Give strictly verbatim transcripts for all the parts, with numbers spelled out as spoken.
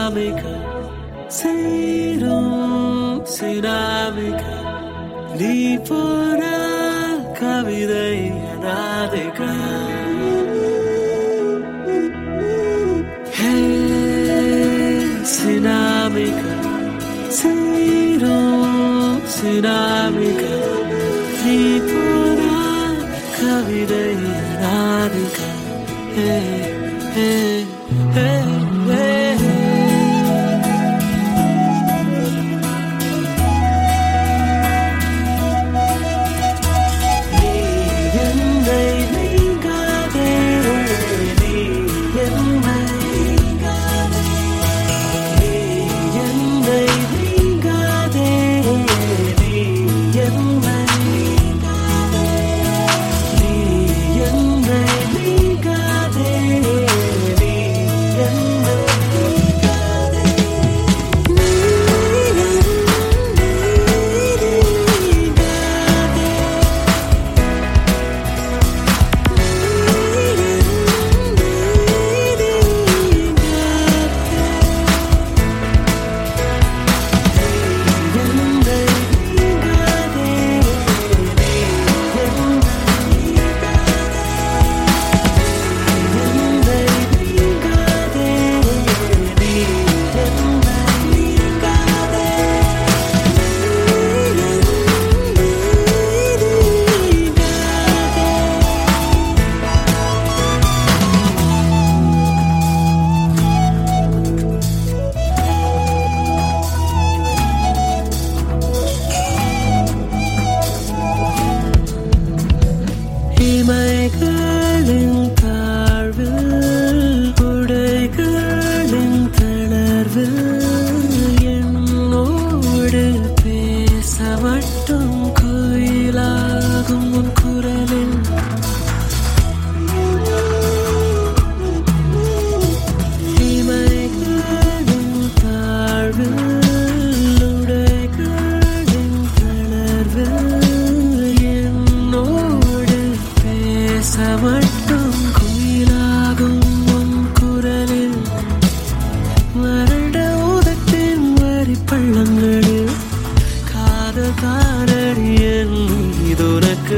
சினாமிகா சேரும் சினாமிகா நீ போன கவிதை அனாதைகா சினாமிகா சேரும் சினாமிகா நீ போன கவிதை அனாதைகா Hey, hey, hey, hey. நீ என்னை நீங்காதே, நீ என்னை நீங்காதே, நீ என்னை நீங்காதே, நீ என்னை நீங்காதே, நீ என்னை இமைகளின் தாழ்வில் உடைகளின் தளர்வில் என்னோடு பேச மட்டும் குயிலாகும் உன் குரலில் இமைகளின் தாழ்வில் உடைகளின் தளர்வில் என்னோடு மட்டும் குயிலாகும் உன் குரலில் வறண்ட உதட்டின் வரி பள்ளங்களில் காதல் காரடியன் இதுனக்கு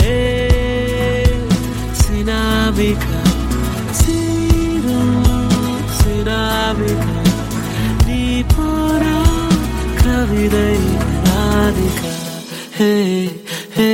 சினாமிகா சீரும் சினாமிகா நீ போனா கவிதை ராதிகா ஹே ஹே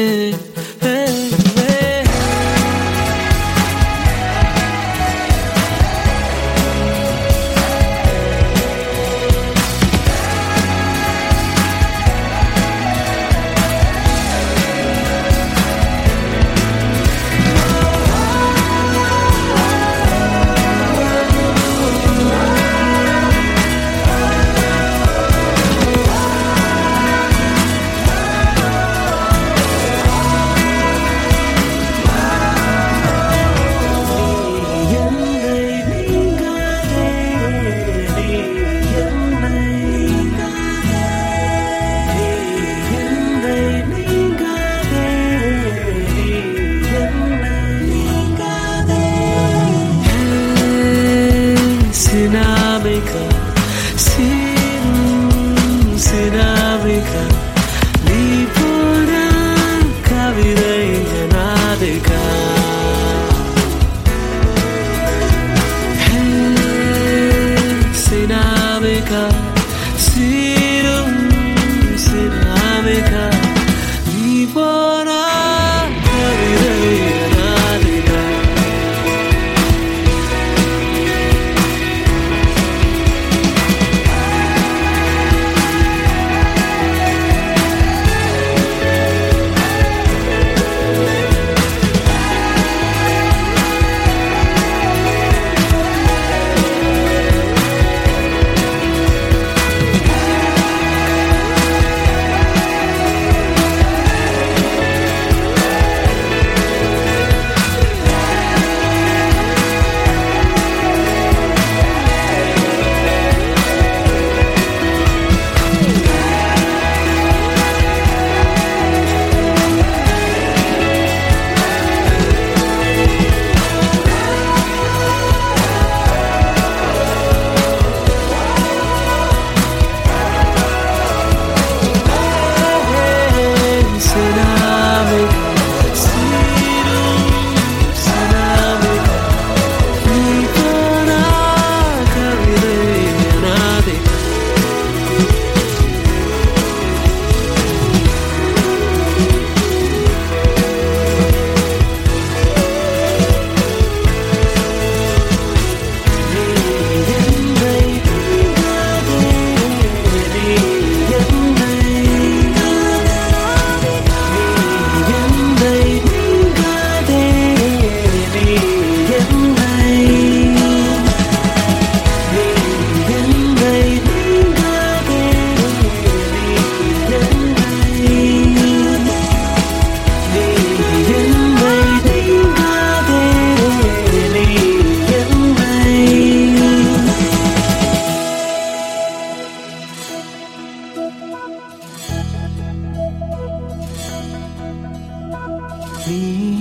நீ